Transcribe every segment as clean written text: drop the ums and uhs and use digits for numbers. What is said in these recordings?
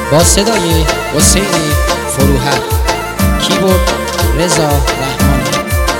با صدای حسین فروهر، کیبورد رضا رحمانی.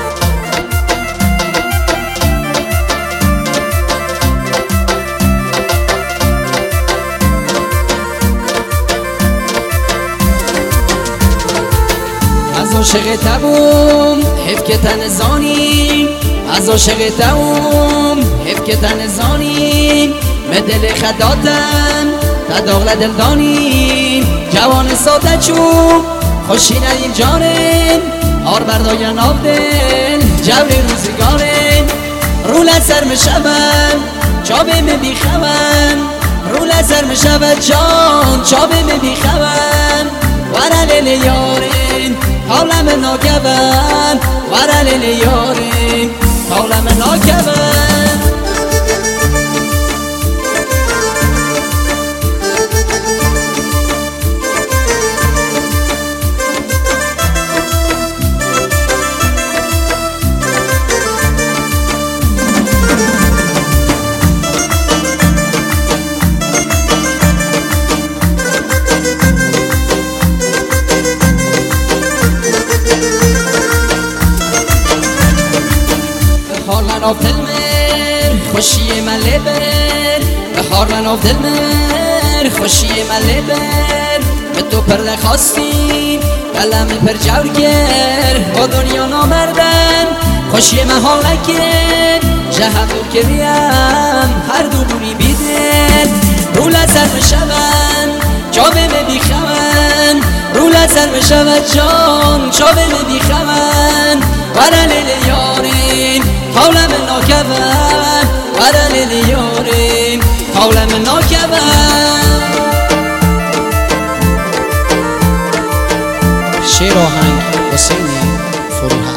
از عاشق تبوم حیف که تن زانی، از عاشق تبوم حیف که تن زانی، به دل خداتم تداغل دل دانی، جوان ساده چوب خوشی ندین جانن، آر برداین آب دل جبری روزگارن، رو لسر مشون چابه می بیخون، رو لسر مشون جان چابه می بیخون، ورل یارن حالم ناگون، ورل یارن حالم ناگون. بخار دل مر خوشی من لبر، بخار من دل مر خوشی من لبر، به تو پر نخواستی قلم پر جورگر، با دنیا نامردن خوشی من حال نکرد، جهت رو که بیم هر دو بونی بیدر، رو لزر بشون چابه بیخون، رو لزر بشون جان چابه بیخون، ورل یارین حولم ناکبن، ورل یارین حولم ناکبن. شعر آهنگ حسین فروهر.